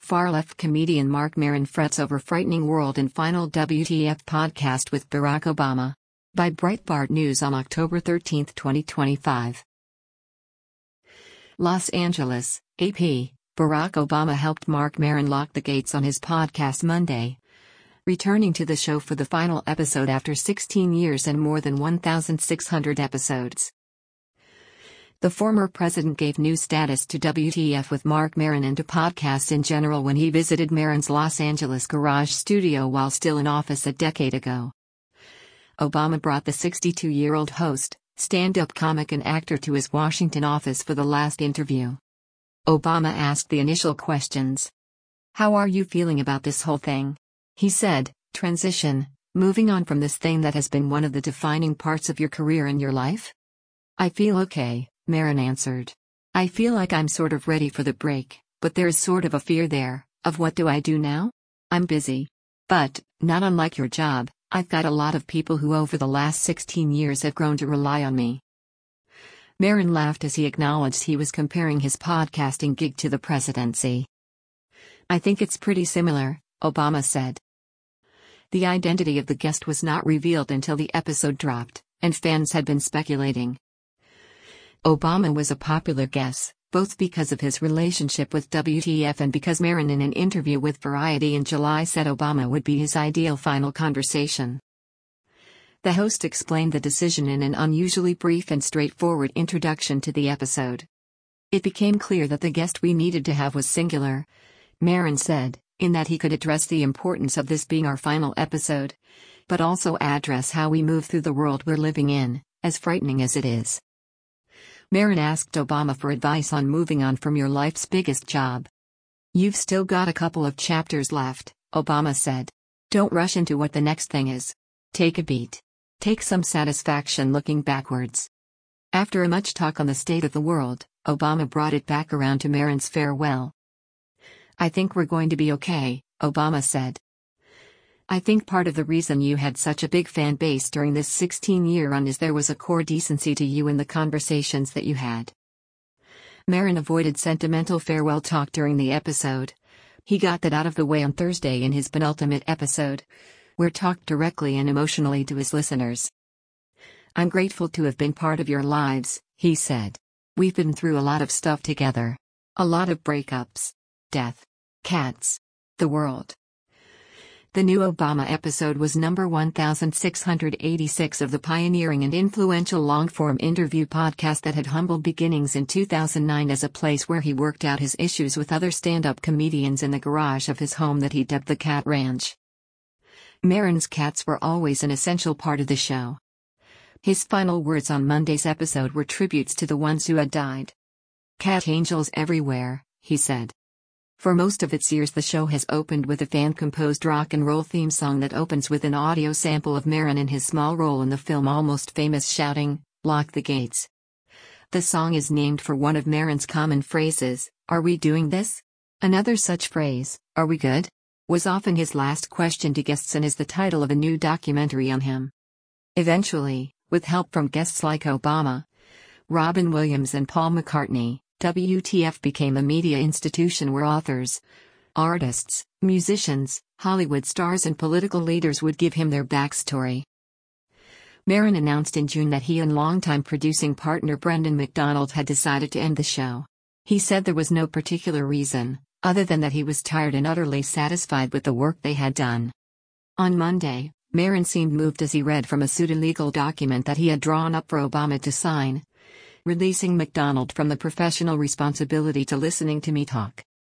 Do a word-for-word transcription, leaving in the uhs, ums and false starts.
Far-left comedian Marc Maron frets over frightening world in final W T F podcast with Barack Obama. By Breitbart News on October thirteenth, twenty twenty-five. Los Angeles, A P. Barack Obama helped Marc Maron lock the gates on his podcast Monday, returning to the show for the final episode after sixteen years and more than one thousand six hundred episodes. The former president gave new status to W T F with Marc Maron and to podcasts in general when he visited Maron's Los Angeles garage studio while still in office a decade ago. Obama brought the sixty-two-year-old host, stand-up comic and actor to his Washington office for the last interview. Obama asked the initial questions. "How are you feeling about this whole thing?" He said, "Transition, moving on from this thing that has been one of the defining parts of your career and your life?" "I feel okay," Maron answered. "I feel like I'm sort of ready for the break, but there is sort of a fear there, of what do I do now? I'm busy. But, not unlike your job, I've got a lot of people who over the last sixteen years have grown to rely on me." Maron laughed as he acknowledged he was comparing his podcasting gig to the presidency. "I think it's pretty similar," Obama said. The identity of the guest was not revealed until the episode dropped, and fans had been speculating. Obama was a popular guest, both because of his relationship with W T F and because Maron in an interview with Variety in July said Obama would be his ideal final conversation. The host explained the decision in an unusually brief and straightforward introduction to the episode. "It became clear that the guest we needed to have was singular," Maron said, "in that he could address the importance of this being our final episode, but also address how we move through the world we're living in, as frightening as it is." Maron asked Obama for advice on moving on from your life's biggest job. "You've still got a couple of chapters left," Obama said. "Don't rush into what the next thing is. Take a beat. Take some satisfaction looking backwards." After a much talk on the state of the world, Obama brought it back around to Maron's farewell. "I think we're going to be okay," Obama said. "I think part of the reason you had such a big fan base during this sixteen-year run is there was a core decency to you in the conversations that you had." Maron avoided sentimental farewell talk during the episode. He got that out of the way on Thursday in his penultimate episode, where talked directly and emotionally to his listeners. "I'm grateful to have been part of your lives," he said. "We've been through a lot of stuff together. A lot of breakups, death, cats, the world." The new Obama episode was number one thousand six hundred eighty-six of the pioneering and influential long-form interview podcast that had humble beginnings in two thousand nine as a place where he worked out his issues with other stand-up comedians in the garage of his home that he dubbed the Cat Ranch. Maron's cats were always an essential part of the show. His final words on Monday's episode were tributes to the ones who had died. "Cat angels everywhere," he said. For most of its years the show has opened with a fan-composed rock and roll theme song that opens with an audio sample of Maron in his small role in the film Almost Famous shouting, "Lock the gates." The song is named for one of Maron's common phrases, "Are we doing this?" Another such phrase, "Are we good?" was often his last question to guests and is the title of a new documentary on him. Eventually, with help from guests like Obama, Robin Williams and Paul McCartney, W T F became a media institution where authors, artists, musicians, Hollywood stars and political leaders would give him their backstory. Maron announced in June that he and longtime producing partner Brendan McDonald had decided to end the show. He said there was no particular reason, other than that he was tired and utterly satisfied with the work they had done. On Monday, Maron seemed moved as he read from a pseudo-legal document that he had drawn up for Obama to sign, releasing McDonald from the professional responsibility to listening to me talk.